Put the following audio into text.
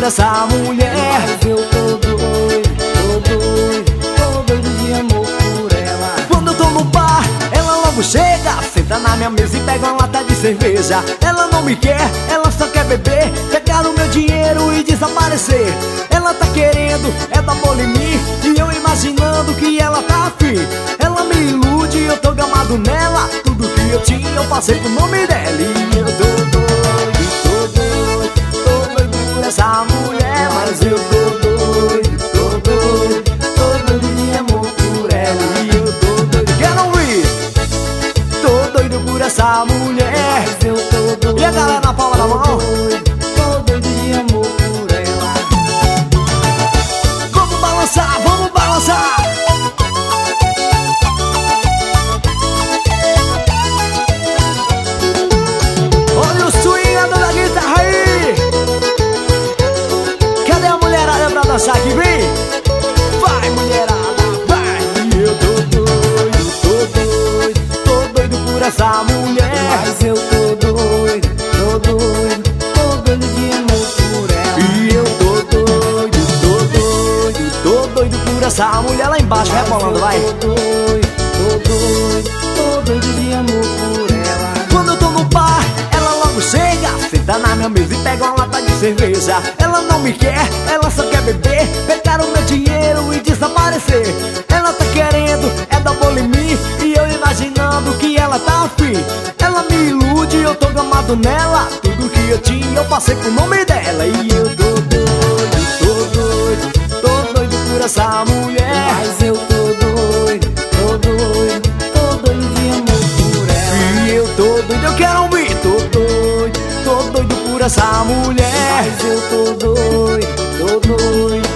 essa mulher. Mas eu tô doido, tô doido de amor por ela. Quando eu tô no bar, ela logo chega, senta na minha mesa e pega uma lata de cerveja. Ela não me quer, ela só quer beber, pegar o meu dinheiro e desaparecer. Ela tá querendo, é da bola em mim, e eu imaginando que ela tá afim. Ela me ilude, eu tô gamado nela, tudo que eu tinha eu passei pro nome dela. E eu tô doido por essa mulher. Mas eu tô doido de amor por ela. E eu tô doido, quero ouvir. Tô doido por essa mulher. Mas eu tô doido. E a galera na palma da mão? Tô doido de amor por ela. Vamos balançar, vamos balançar. Olha o swingado da guitarra aí. Cadê a mulherada pra dançar aqui, vem? Vai, mulherada, vai. E eu tô doido por essa mulher. Mas eu tô doido de amor por ela. E eu tô doido por essa mulher lá embaixo, rebolando, vai. Tô doido de amor por ela. Quando eu tô no bar, ela logo chega, senta na minha mesa e pega uma lata de cerveja. Ela não me quer, ela só quer beber, pegar o meu dinheiro e desaparecer. Ela tá querendo, é da bola em mim, e eu imaginando que ela tá afim. Ela me ilude, eu tô gamado nela, tudo que eu tinha eu passei pro nome dela. E eu tô doido por essa mulher. Mas eu tô doido de amor por ela. E eu tô doido, eu quero ouvir. Tô doido por essa mulher. Mas eu tô doido